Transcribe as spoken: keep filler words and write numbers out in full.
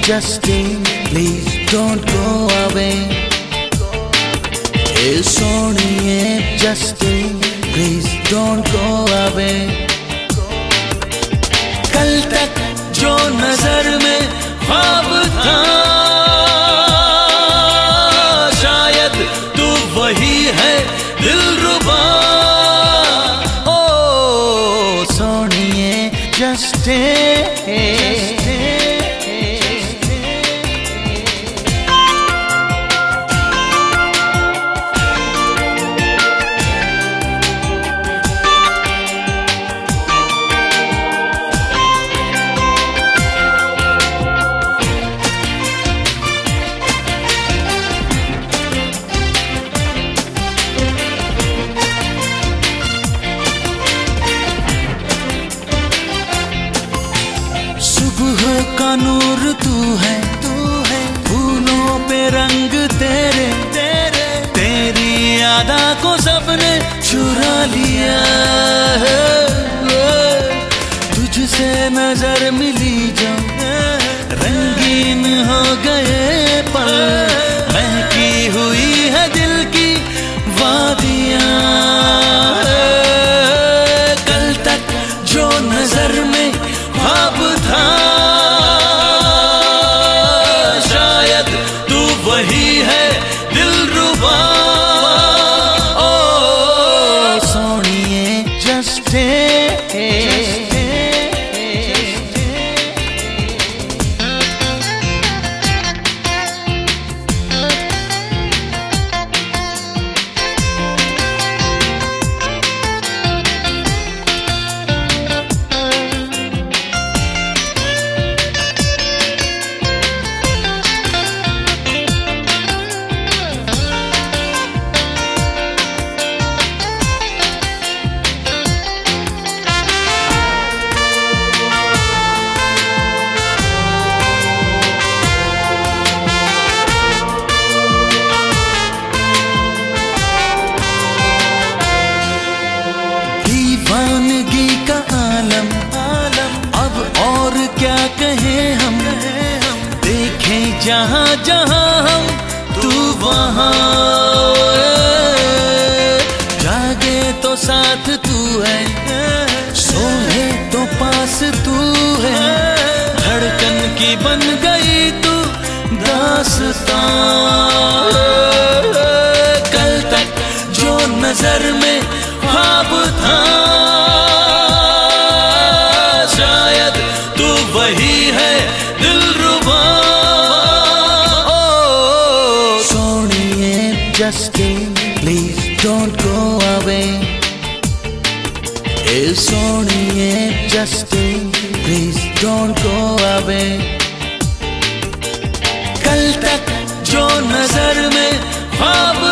Justine, please don't go away. Hey Soniye, Justine, please don't go away. कल तक जो नजर में ख्वाब था, शायद तू वही है दिलरुबा। ओ सोनिए Justine, का नूर तू है, तू है फूलों पे रंग तेरे, तेरे तेरी यादा को सबने चुरा लिया। तुझसे नजर मिली जो रंगीन हो गए पल, महकी हुई है दिल की वादियां। कल तक जो नजर में ख्वाब था, वही है दिलरुबा। ओ सोनिए Justine, दीवानगी का आलम, आलम अब और क्या कहें हम, देखें जहां जहां हम तू वहां। जागे तो साथ तू है, सोए तो पास तू है, धड़कन की बन गई तू दास्तां। कल तक जो नजर में ख्वाब था, शायद तू वही है दिलरुबा। ओ सोनिए Justine, please don't go away. Hey सोनिए Justine, please don't go away. कल तक जो नजर में ख्वाब